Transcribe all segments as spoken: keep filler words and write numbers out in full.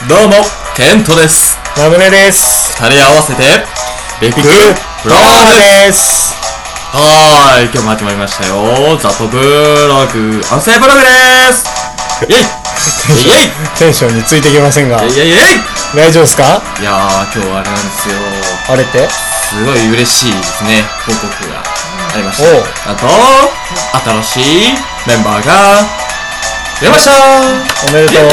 どうも、ケントです。 ラムネです。 二人合わせて、ビッグブログです。はーい、今日も始まりましたよ。ザトブログ、音声ブログです。イェイイェイテンションについていけませんが。 イェイイェイイェイ大丈夫ですか？ いやー、今日はあれなんですよ。 あれってすごい嬉しいですね、報告がありました。 おう。 あと、新しいメンバーが出ました。 おめでとう。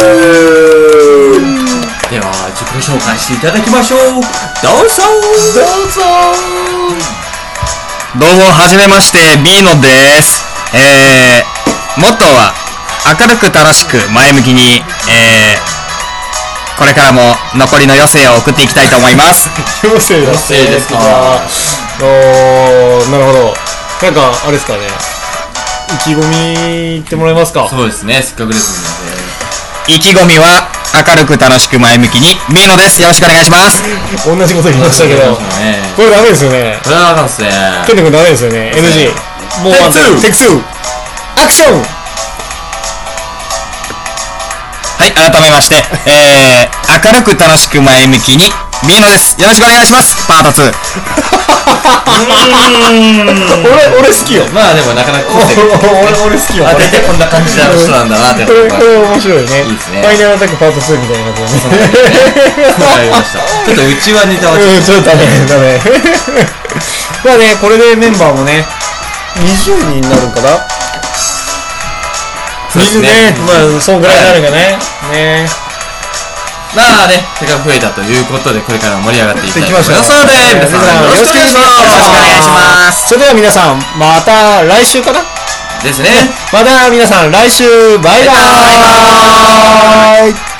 では自己紹介していただきましょう。どうぞどうぞ。 どうもはじめまして、ビーノです。えー、モットーは明るく楽しく前向きに、えー、これからも残りの余生を送っていきたいと思います。 余生だ余生ですか。 おー、なるほど。なんかあれですかね、意気込み言ってもらえますか？ そうですね、せっかくですの意気込みは明るく楽しく前向きに、ビーノです。よろしくお願いします。 同じこと言いましたけど、これダメですよね。 これはあかんっすね。 ケント君ダメですよね。エヌジー。もうテイクツーテイクツー。アクション。 はい、改めまして、えー、明るく楽しく前向きに、ビーノです。よろしくお願いします。パートツー。 俺、俺好きよ。 まあでもなかなか個性俺、俺好きよ。 あ、大体こんな感じの人なんだなってこれ、これ面白いね。 いいですね。 ファイナルアタックパートツーみたいな感じだね。 わかりました。ちょっとうちはネタはちょっうん、ちょっとダメ、ダメ。まあね、これでメンバーもね、にじゅうにんになるんかな。 そうですね。 ね、まあ、そんぐらいになるかね。ね。 まあね、せっかく増えたということで、これから盛り上がっていきたいと思います行きましょうので、皆さんよろしくお願いします。 よろしくお願いします。 それでは皆さん、また来週かな。 ですね。 また皆さん来週、バイバーイ。